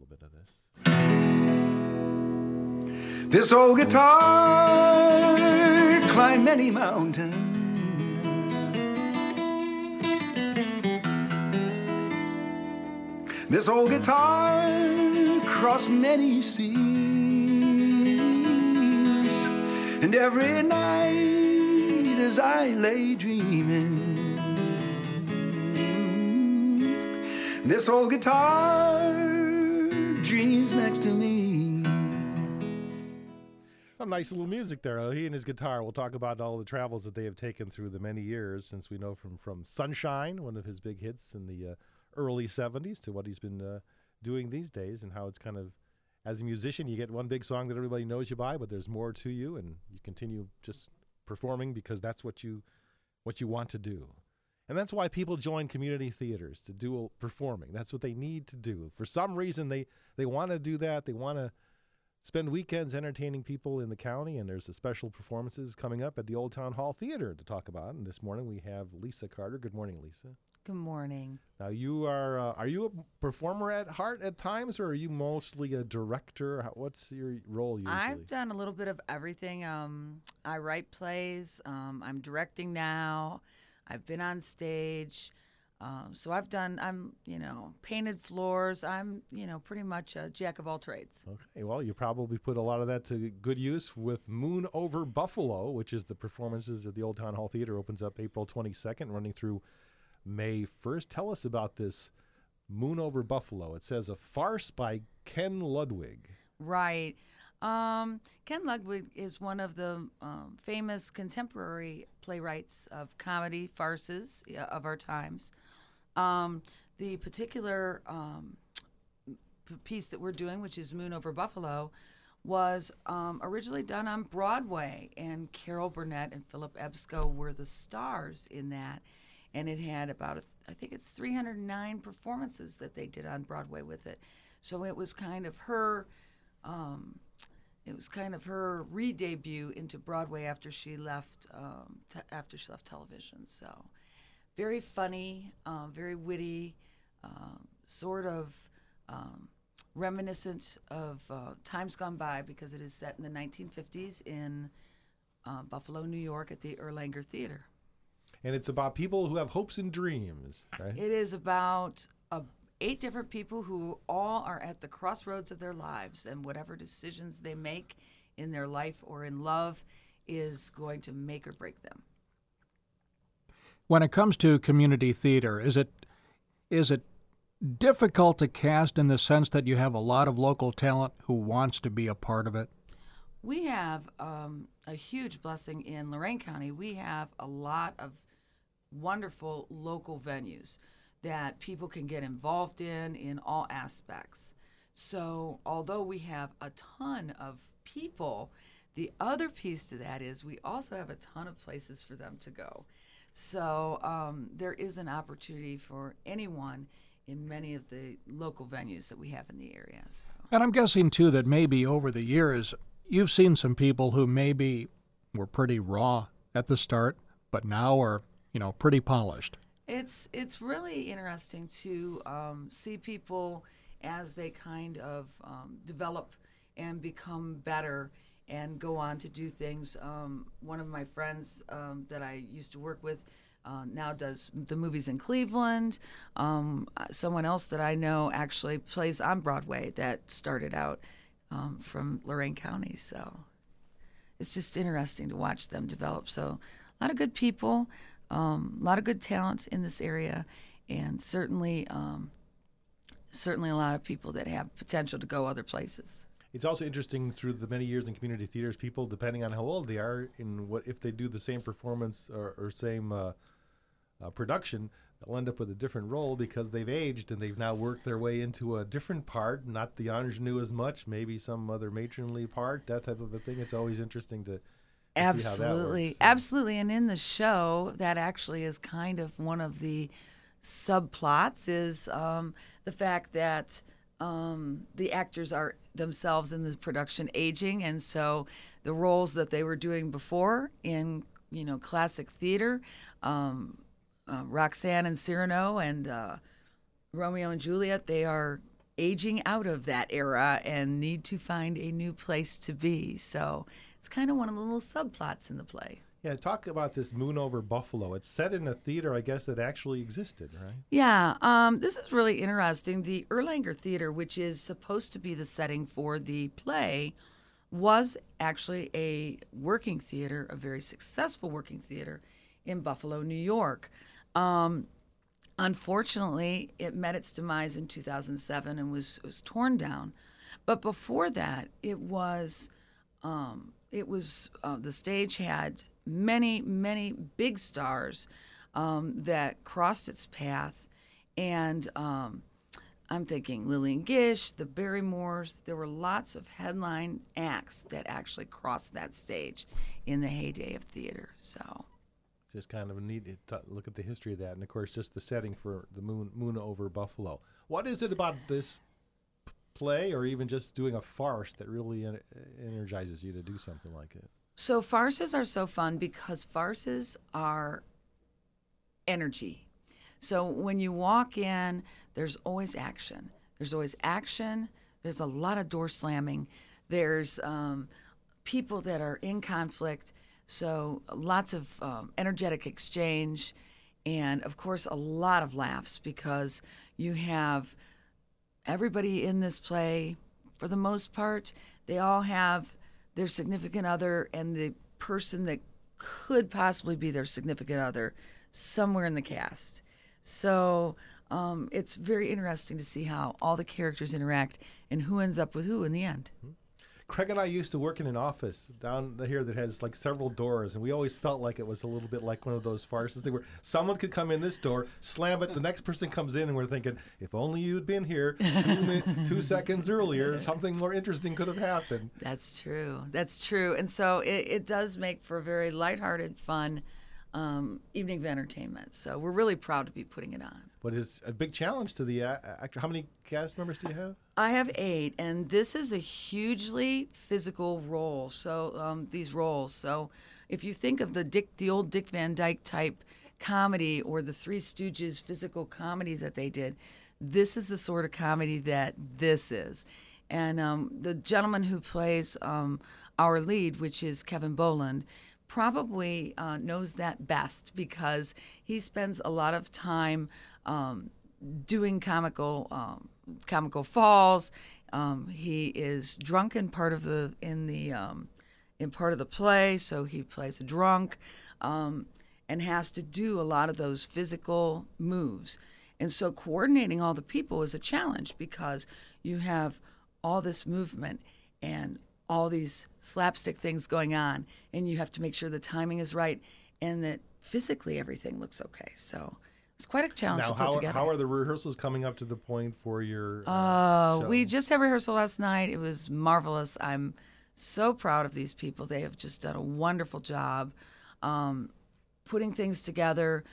little bit of this. This old guitar climbed many mountains. This old guitar crossed many seas. And every night as I lay dreaming, this old guitar dreams next to me. Some nice little music there. He and his guitar. We'll talk about all the travels that they have taken through the many years since we know from Sunshine, one of his big hits in the early 70s, to what he's been doing these days, and how it's kind of, as a musician, you get one big song that everybody knows you by, but there's more to you, and you continue just performing because that's what you want to do. And that's why people join community theaters, to do performing. That's what they need to do. For some reason, they want to do that. They want to spend weekends entertaining people in the county, and there's the special performances coming up at the Old Town Hall Theater to talk about. And this morning we have Lisa Carter. Good morning, Lisa. Good morning. Now, you are you a performer at heart at times, or are you mostly a director? What's your role usually? I've done a little bit of everything. I write plays. I'm directing now. I've been on stage. So I'm painted floors. I'm, pretty much a jack of all trades. Okay, well, you probably put a lot of that to good use with Moon Over Buffalo, which is the performances at the Old Town Hall Theater. Opens up April 22nd, running through May 1st. Tell us about this Moon Over Buffalo. It says a farce by Ken Ludwig. Right. Ken Ludwig is one of the famous contemporary playwrights of comedy farces of our times. The particular piece that we're doing, which is Moon Over Buffalo, was originally done on Broadway, and Carol Burnett and Philip Ebsco were the stars in that. And it had about, I think it's 309 performances that they did on Broadway with it. So it was kind of her, re-debut into Broadway after she left television. So very funny, very witty, sort of reminiscent of times gone by, because it is set in the 1950s in Buffalo, New York, at the Erlanger Theater. And it's about people who have hopes and dreams, right? It is about 8 different people who all are at the crossroads of their lives, and whatever decisions they make in their life or in love is going to make or break them. When it comes to community theater, is it difficult to cast in the sense that you have a lot of local talent who wants to be a part of it? We have a huge blessing in Lorain County. We have a lot of wonderful local venues that people can get involved in all aspects. So although we have a ton of people, the other piece to that is we also have a ton of places for them to go. So there is an opportunity for anyone in many of the local venues that we have in the area. So. And I'm guessing, too, that maybe over the years, you've seen some people who maybe were pretty raw at the start, but now are, pretty polished. It's really interesting to see people as they kind of develop and become better and go on to do things. One of my friends that I used to work with now does the movies in Cleveland. Someone else that I know actually plays on Broadway that started out from Lorain County. So it's just interesting to watch them develop. So a lot of good people, a lot of good talent in this area, and certainly a lot of people that have potential to go other places. It's also interesting through the many years in community theaters, people, depending on how old they are, if they do the same performance or same production, they'll end up with a different role because they've aged and they've now worked their way into a different part, not the ingenue as much, maybe some other matronly part, that type of a thing. It's always interesting to see how that works. Absolutely. And in the show, that actually is kind of one of the subplots, is the fact that the actors are themselves in the production aging, and so the roles that they were doing before in classic theater, Roxanne and Cyrano and Romeo and Juliet, they are aging out of that era and need to find a new place to be. So it's kind of one of the little subplots in the play. Yeah, talk about this Moon Over Buffalo. It's set in a theater, I guess, that actually existed, right? Yeah, this is really interesting. The Erlanger Theater, which is supposed to be the setting for the play, was actually a working theater, a very successful working theater in Buffalo, New York. Unfortunately, it met its demise in 2007 and was torn down. But before that, it was the stage had many big stars that crossed its path, and I'm thinking Lillian Gish, the Barrymores. There were lots of headline acts that actually crossed that stage in the heyday of theater. So Just kind of a neat look at the history of that, and of course, just the setting for the Moon Over Buffalo. What is it about this play, or even just doing a farce, that really energizes you to do something like it? So farces are so fun because farces are energy. So when you walk in, there's always action. There's always action. There's a lot of door slamming. There's people that are in conflict. So lots of energetic exchange. And, of course, a lot of laughs because you have everybody in this play, for the most part, they all have their significant other and the person that could possibly be their significant other somewhere in the cast. So it's very interesting to see how all the characters interact and who ends up with who in the end. Craig and I used to work in an office down here that has like several doors, and we always felt like it was a little bit like one of those farces where someone could come in this door, slam it, the next person comes in, and we're thinking, if only you'd been here 2 seconds earlier, something more interesting could have happened. That's true. That's true. And so it does make for a very lighthearted, fun evening of entertainment. So we're really proud to be putting it on. But it's a big challenge to the actor. How many cast members do you have? I have 8, and this is a hugely physical role. So these roles. So if you think of the old Dick Van Dyke type comedy or the Three Stooges physical comedy that they did, this is the sort of comedy that this is. And the gentleman who plays our lead, which is Kevin Boland, probably knows that best because he spends a lot of time doing comical falls. He is drunk in part of the play, so he plays a drunk, and has to do a lot of those physical moves. And so coordinating all the people is a challenge because you have all this movement and all these slapstick things going on, and you have to make sure the timing is right and that physically everything looks okay. So it's quite a challenge to put together. How are the rehearsals coming up to the point for your show? We just had rehearsal last night. It was marvelous. I'm so proud of these people. They have just done a wonderful job putting things together.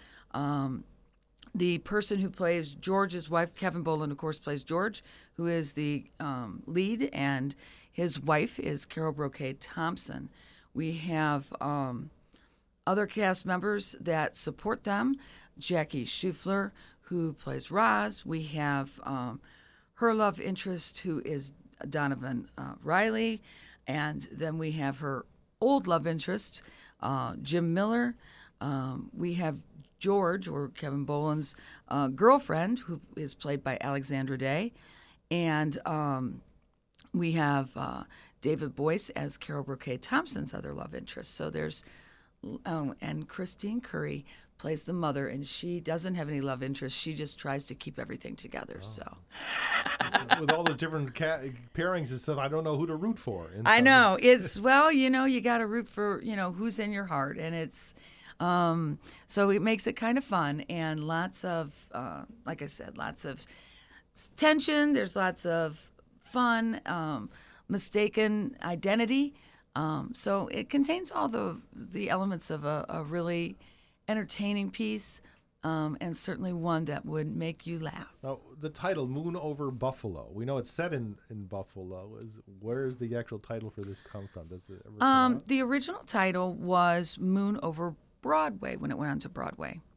The person who plays George's wife, Kevin Boland, of course, plays George, who is the lead, and his wife is Carol Brocade Thompson. We have other cast members that support them. Jackie Schufler, who plays Roz. We have her love interest, who is Donovan Riley. And then we have her old love interest, Jim Miller. We have George, or Kevin Boland's girlfriend, who is played by Alexandra Day. And we have David Boyce as Carol Brocade Thompson's other love interest. So there's, and Christine Curry plays the mother, and she doesn't have any love interest. She just tries to keep everything together. So, with all those different pairings and stuff, I don't know who to root for. I know it's you got to root for who's in your heart, and it's so it makes it kind of fun and lots of like I said, lots of tension. There's lots of fun, mistaken identity. So it contains all the elements of a really entertaining piece, and certainly one that would make you laugh. Now, the title, Moon Over Buffalo, we know it's set in Buffalo. Where is the actual title for this come from? Does it ever come out? The original title was Moon Over Broadway when it went on to Broadway.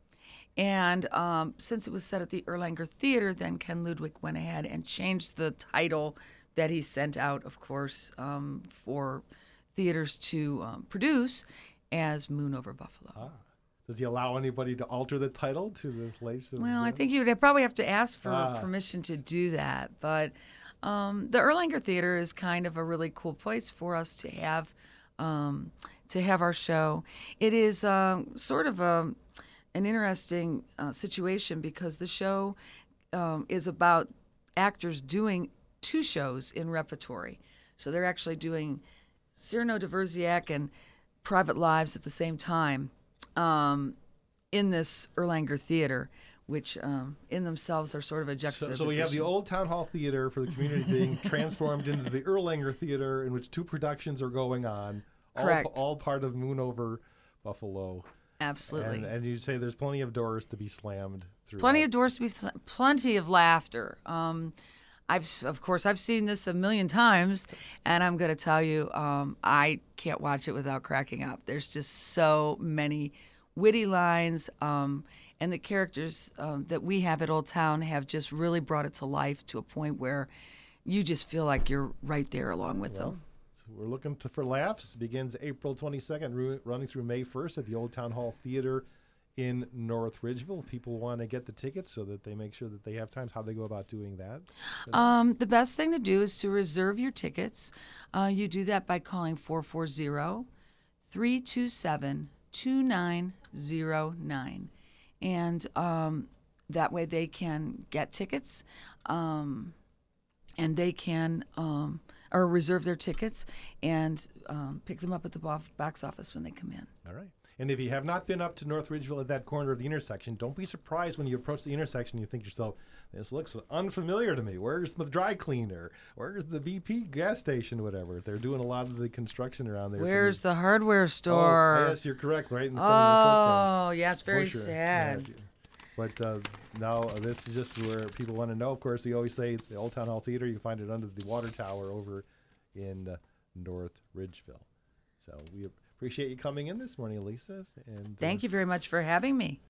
And since it was set at the Erlanger Theater, then Ken Ludwig went ahead and changed the title that he sent out, of course, for theaters to produce as Moon Over Buffalo. Does he allow anybody to alter the title to the place? Well, I think you'd probably have to ask for permission to do that. But the Erlanger Theater is kind of a really cool place for us to have our show. It is sort of an interesting situation because the show is about actors doing 2 shows in repertory. So they're actually doing Cyrano de Bergerac and Private Lives at the same time. In this Erlanger Theater, which in themselves are sort of a juxtaposition. So we have the old Town Hall Theater for the community being transformed into the Erlanger Theater, in which 2 productions are going on. Correct. All part of Moon Over Buffalo. Absolutely. And you say there's plenty of doors to be slammed through. Plenty of doors to be plenty of laughter. I've seen this a million times, and I'm going to tell you, I can't watch it without cracking up. There's just so many witty lines, and the characters that we have at Old Town have just really brought it to life to a point where you just feel like you're right there along with them. So we're looking for laughs. Begins April 22nd, running through May 1st at the Old Town Hall Theater in North Ridgeville. If people want to get the tickets so that they make sure that they have times, how they go about doing that? The best thing to do is to reserve your tickets. You do that by calling 440-327-2909. And that way they can get tickets and they can or reserve their tickets and pick them up at the box office when they come in. All right. And if you have not been up to North Ridgeville at that corner of the intersection, don't be surprised when you approach the intersection and you think to yourself, this looks unfamiliar to me. Where's the dry cleaner? Where's the BP gas station, whatever? They're doing a lot of the construction around there. Where's the hardware store? Oh, yes, you're correct, right in front of the Oh, yeah, it's very sad. Yeah. But now this is just where people want to know. Of course, they always say the Old Town Hall Theater, you can find it under the water tower over in North Ridgeville. So we appreciate you coming in this morning, Lisa. And Thank you very much for having me.